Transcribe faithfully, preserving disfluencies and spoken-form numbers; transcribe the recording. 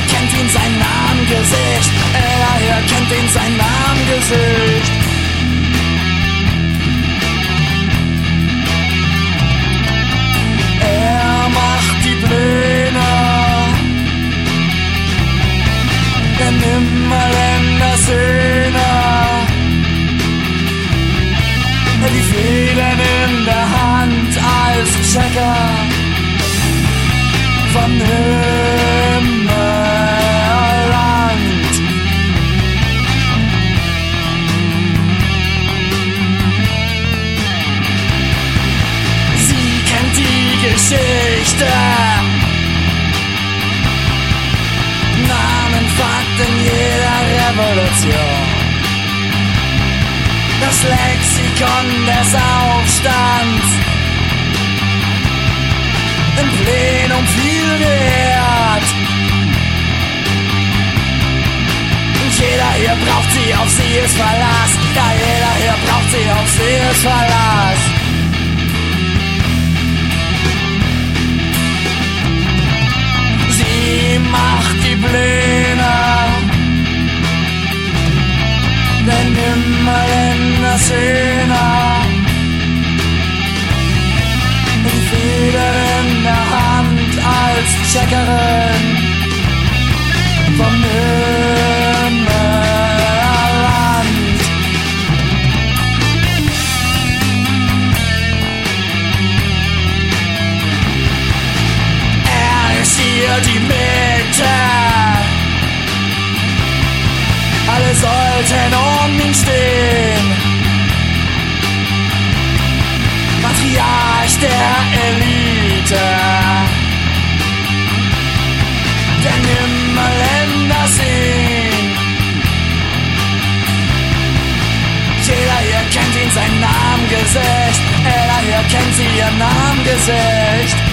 hier kennt ihn sein Namengesicht. Jeder hier kennt ihn sein Namengesicht. Er macht die Pläne, der Nimmerländer Söhne, die Federn in der Hand als Checker vom Nimmerland. Sie kennt die Geschichte, Namen, Fakten jeder Revolution. Das Lexikon des Aufstands, im Plenum viel geehrt. Und jeder hier braucht sie, auf sie ist Verlass. Ja, jeder hier braucht sie, auf sie ist Verlass. Sie macht die Pläne, denn immer in der Szene, die Feder in der Hand als Checkerin vom Nimmerland. Er ist hier die Mitte, alle sollten um ihn stehen. Patriarch der Elite, der Nimmerländer sehen. Jeder hier kennt ihn sein Namengesicht. Jeder hier kennt sie ihr Namengesicht.